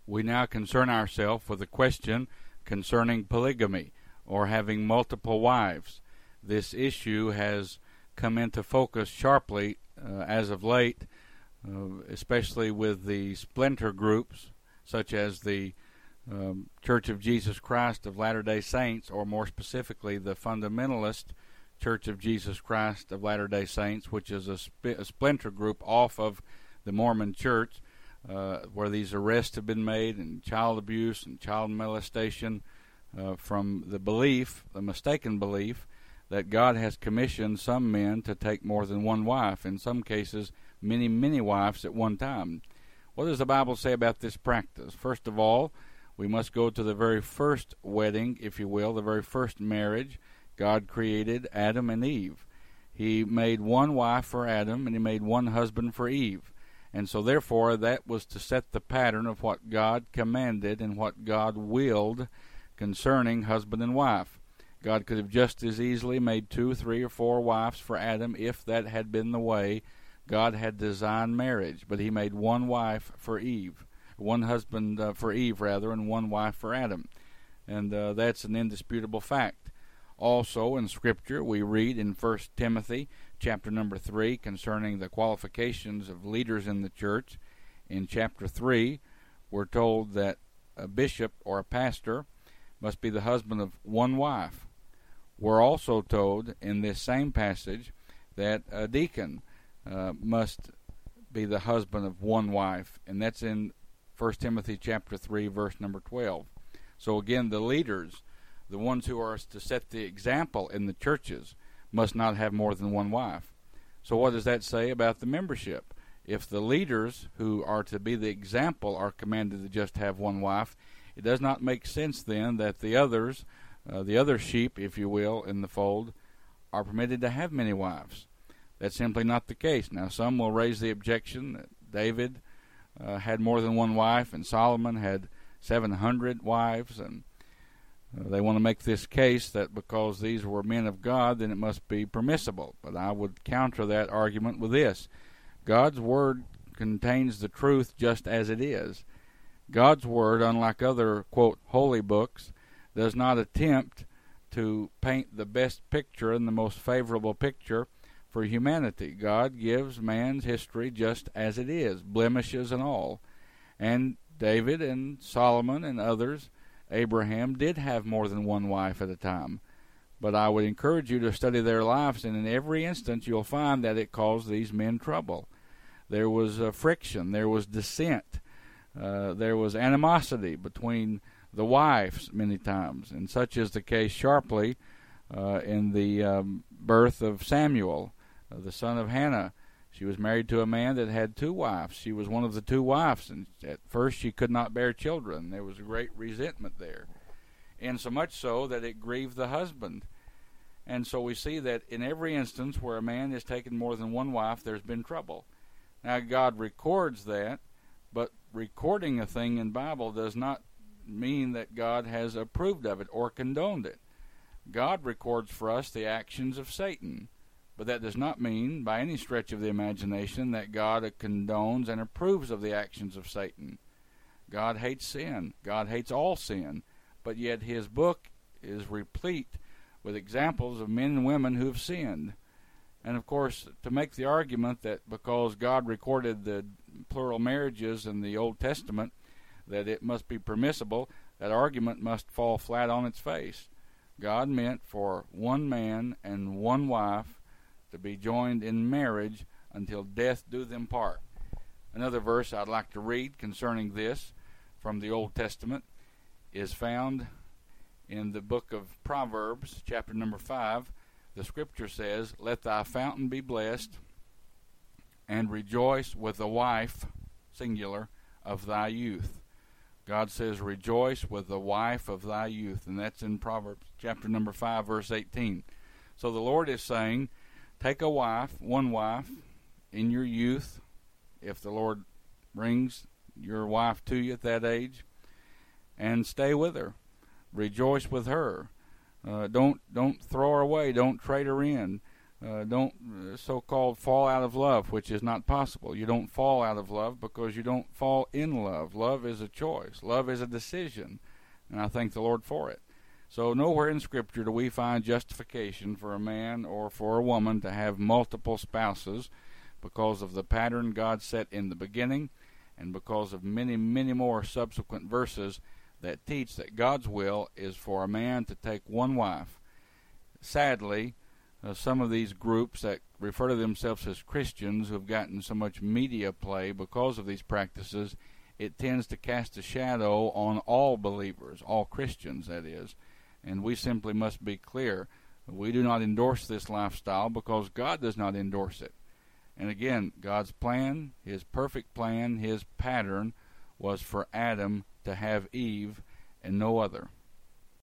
We now concern ourselves with a question concerning polygamy, or having multiple wives. This issue has come into focus sharply as of late, especially with the splinter groups, such as the Church of Jesus Christ of Latter-day Saints, or more specifically the Fundamentalist Church of Jesus Christ of Latter-day Saints, which is a splinter group off of the Mormon Church, where these arrests have been made, and child abuse and child molestation, from the mistaken belief that God has commissioned some men to take more than one wife, in some cases many, many wives at one time. What does the Bible say about this practice? First of all, we must go to the very first wedding, if you will, the very first marriage. God created Adam and Eve. He made one wife for Adam, and he made one husband for Eve. And so therefore that was to set the pattern of what God commanded and what God willed concerning husband and wife. God could have just as easily made 2, 3, or 4 wives for Adam if that had been the way God had designed marriage. But he made one wife for Eve, one husband for Eve, and one wife for Adam. And that's an indisputable fact. Also in Scripture we read in 1 Timothy chapter number 3 concerning the qualifications of leaders in the church. In chapter 3 we're told that a bishop or a pastor must be the husband of one wife. We're also told in this same passage that a deacon must be the husband of one wife, and that's in 1 Timothy chapter 3 verse number 12. So again, the leaders, the ones who are to set the example in the churches, must not have more than one wife. So what does that say about the membership? If the leaders who are to be the example are commanded to just have one wife, it does not make sense then that the others, the other sheep, if you will, in the fold, are permitted to have many wives. That's simply not the case. Now, some will raise the objection that David had more than one wife, and Solomon had 700 wives, and they want to make this case that because these were men of God, then it must be permissible. But I would counter that argument with this. God's Word contains the truth just as it is. God's Word, unlike other, quote, holy books, does not attempt to paint the best picture and the most favorable picture for humanity. God gives man's history just as it is, blemishes and all. And David and Solomon and others, Abraham, did have more than one wife at a time. But I would encourage you to study their lives, and in every instance you'll find that it caused these men trouble. There was friction, there was dissent, there was animosity between the wives many times, and such is the case sharply in the birth of Samuel, the son of Hannah. She was married to a man that had 2 wives. She was one of the 2 wives, and at first she could not bear children. There was a great resentment there, and so much so that it grieved the husband. And so we see that in every instance where a man has taken more than one wife, there's been trouble. Now, God records that, but recording a thing in Bible does not mean that God has approved of it or condoned it. God records for us the actions of Satan, but that does not mean by any stretch of the imagination that God condones and approves of the actions of Satan. God hates sin. God hates all sin, but yet his book is replete with examples of men and women who have sinned. And of course, to make the argument that because God recorded the plural marriages in the Old Testament, that it must be permissible, that argument must fall flat on its face. God meant for one man and one wife to be joined in marriage until death do them part. Another verse I'd like to read concerning this from the Old Testament is found in the book of Proverbs, chapter number 5. The Scripture says, "Let thy fountain be blessed, and rejoice with the wife," singular, "of thy youth." God says, rejoice with the wife of thy youth, and that's in Proverbs chapter number 5, verse 18. So the Lord is saying, take a wife, one wife, in your youth, if the Lord brings your wife to you at that age, and stay with her. Rejoice with her. Don't throw her away. Don't trade her in. don't so-called fall out of love, which is not possible. You don't fall out of love because you don't fall in love. Love is a choice. Love is a decision, and I thank the Lord for it. So nowhere in Scripture do we find justification for a man or for a woman to have multiple spouses because of the pattern God set in the beginning and because of many, many more subsequent verses that teach that God's will is for a man to take one wife. Sadly, some of these groups that refer to themselves as Christians who have gotten so much media play because of these practices, it tends to cast a shadow on all believers, all Christians, that is. And we simply must be clear. We do not endorse this lifestyle because God does not endorse it. And again, God's plan, His perfect plan, His pattern, was for Adam to have Eve and no other.